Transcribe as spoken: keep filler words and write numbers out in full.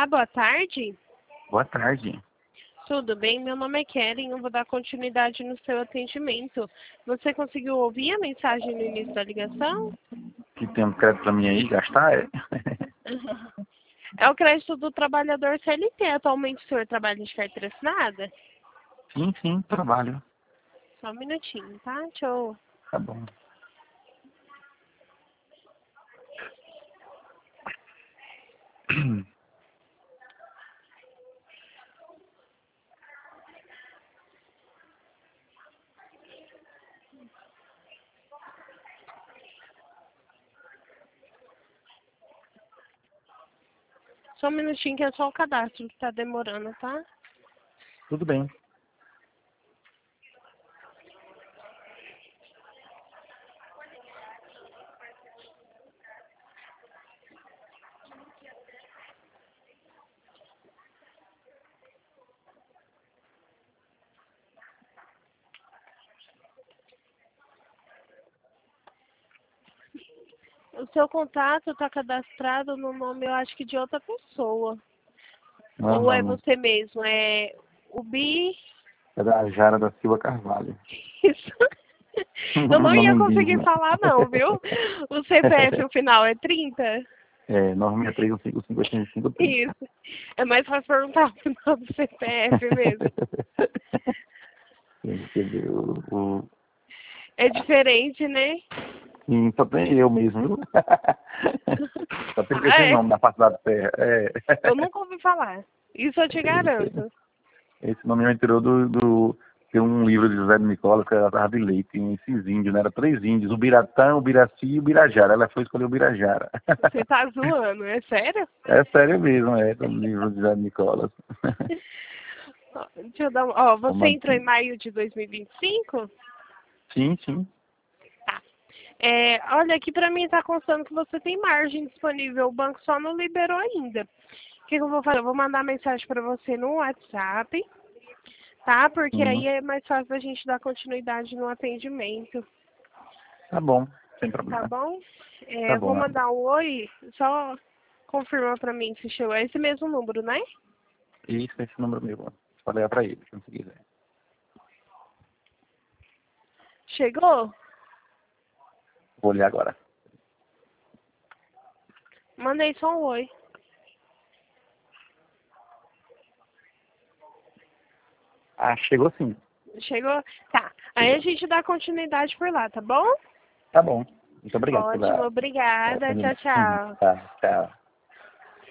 Olá, boa tarde. Boa tarde. Tudo bem? Meu nome é Keren, eu vou dar continuidade no seu atendimento. Você conseguiu ouvir a mensagem no início da ligação? Que tem um crédito pra mim aí, gastar, é? É o crédito do trabalhador C L T. Atualmente o senhor trabalha de carteira assinada? Sim, sim, trabalho. Só um minutinho, tá? Tchau. Tá bom. Só um minutinho que é só o cadastro que tá demorando, tá? Tudo bem. O seu contato está cadastrado no nome, eu acho que de outra pessoa. Não, Ou é não, você mesmo? É o Bi... é da Jara da Silva Carvalho. Isso. Eu não ia Nome conseguir indígena. falar não, viu? O C P F, o final, é trinta? É, nove seis três um cinco cinco oito cinco três. Isso. É mais fácil perguntar o final do C P F mesmo. Deixa eu ver, o, o... É diferente, né? Sim, só tem eu mesmo. Só tem Ah, esse é? nome na face da terra. É. Eu nunca ouvi falar. Isso eu te garanto. Esse nome me tirou do, do... Tem um livro de José de Nicolas que era Terra de Leite, tem esses índios, né? Era três índios, o Biratã, o Biraci e o Birajara. Ela foi escolher o Birajara. Você tá zoando, é sério? É sério mesmo, é, do livro de José de Nicolas. Ó, deixa eu dar uma... Ó, você entrou em Romantismo. maio de dois mil e vinte e cinco? Sim, sim. Tá. É, olha, aqui pra mim tá constando que você tem margem disponível. O banco só não liberou ainda. O que, que eu vou fazer? Eu vou mandar mensagem pra você no WhatsApp, tá? Porque Hum, aí é mais fácil da gente dar continuidade no atendimento. tá bom, sem Tá problema. bom? É, Tá eu vou bom, é. mandar um oi, só confirma pra mim se chegou. É esse mesmo número, né? Isso, esse número meu. Pode ligar pra ele, se você quiser. Chegou? Vou olhar agora. Mandei só um oi. Ah, chegou sim. Chegou? Tá. Aí a Chegou. gente dá continuidade por lá, tá bom? Tá bom. Muito obrigado Ótimo, pela, pela obrigada. Tchau, atendimento. Uhum. tchau. Tá, tchau.